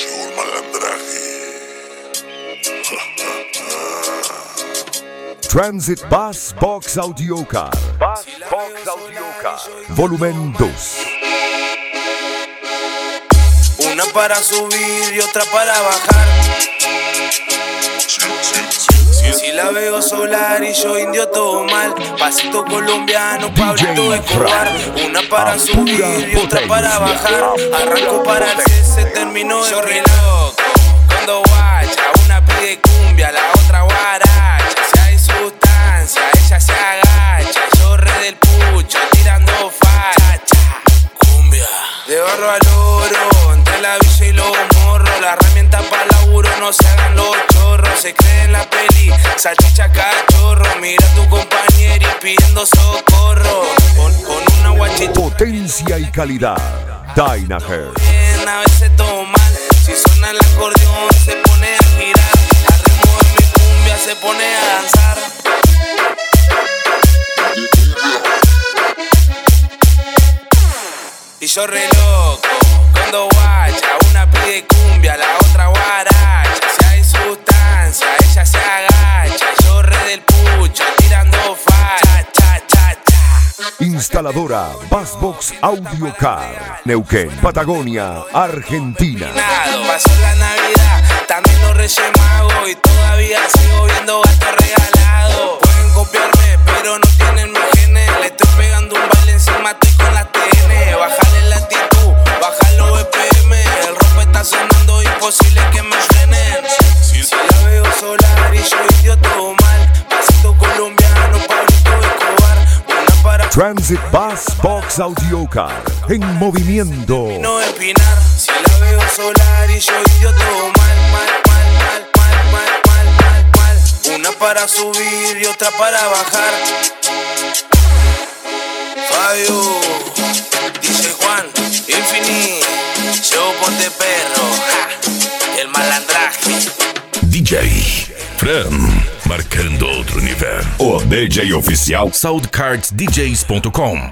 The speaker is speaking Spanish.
Llegó el malandraje. Transit Bus Box Audio Car. Volumen 2. Una para subir y otra para bajar. Si la veo solar y yo indio todo mal. Pasito colombiano, Pablito Escobar. Una para subir y otra para bajar. Arranco para el C, se terminó de re loco. Cuando guacha, una pide cumbia, la otra guaracha. Si hay sustancia, ella se agacha. Yo re del pucho, tirando facha. Cumbia. De barro al oro, entre la villa y los morros. La herramienta para laburo, no se hagan los chorros. Se cree en la peli, salchicha cachorro. Mira a tu compañero y pidiendo socorro. Con una guachita. Potencia y calidad. Dynahead. Bien, a veces todo mal. Si suena el acordeón, se pone a girar. Al ritmo de mi cumbia se pone a danzar. Y yo re loco, cuando guacha, una pide cumbia, la otra guaracha. Si hay sustancia, ella se agacha. Yo re del pucho, tirando facha, cha, cha, cha. Instaladora Busbox Audio Car. Neuquén, Patagonia, Argentina. Pasó la Navidad, también los Reyes Magos. Y todavía sigo viendo gato regalado. Pueden copiarme, pero no tienen mi genes. Le estoy pegando un baile encima, estoy con la TN. Bájale la actitud, bájalo BPM. El rock está sonando, imposible que me frenen. Si la veo solar y yo indio todo mal. Pasito colombiano, Pablito Escobar. Una para Transit Bus Box Audio Car. En movimiento. no empinar. Si la veo solar y yo indio todo mal, mal, mal, mal, mal, mal, mal, mal, mal. Una para subir y otra para bajar. Fabio, DJ Juan, Infinity, llevo ponte perro, ja, el malandraje. DJ Fran, marcando outro nível. O DJ oficial SoundCardsDJs.com.